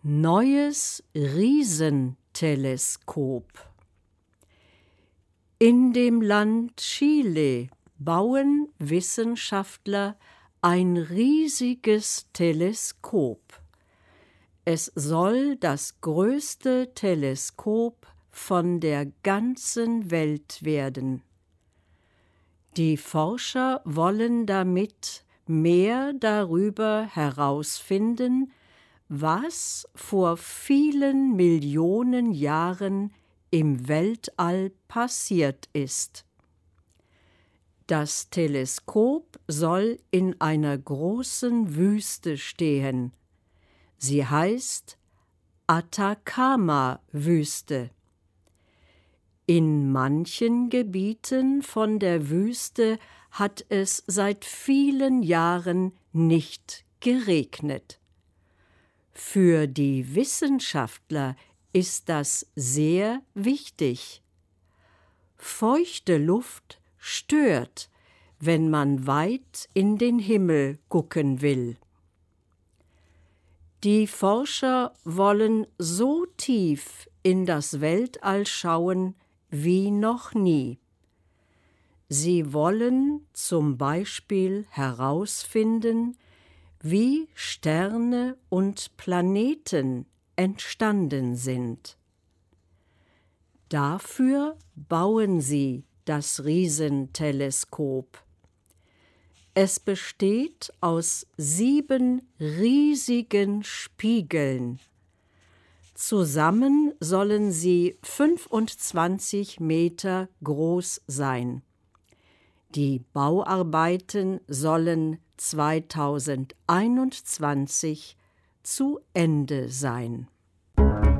Neues Riesenteleskop. In dem Land Chile bauen Wissenschaftler ein riesiges Teleskop. Es soll das größte Teleskop von der ganzen Welt werden. Die Forscher wollen damit mehr darüber herausfinden, was vor vielen Millionen Jahren im Weltall passiert ist. Das Teleskop soll in einer großen Wüste stehen. Sie heißt Atacama-Wüste. In manchen Gebieten von der Wüste hat es seit vielen Jahren nicht geregnet. Für die Wissenschaftler ist das sehr wichtig. Feuchte Luft stört, wenn man weit in den Himmel gucken will. Die Forscher wollen so tief in das Weltall schauen wie noch nie. Sie wollen zum Beispiel herausfinden, wie Sterne und Planeten entstanden sind. Dafür bauen sie das Riesenteleskop. Es besteht aus 7 riesigen Spiegeln. Zusammen sollen sie 25 Meter groß sein. Die Bauarbeiten sollen 2021 zu Ende sein.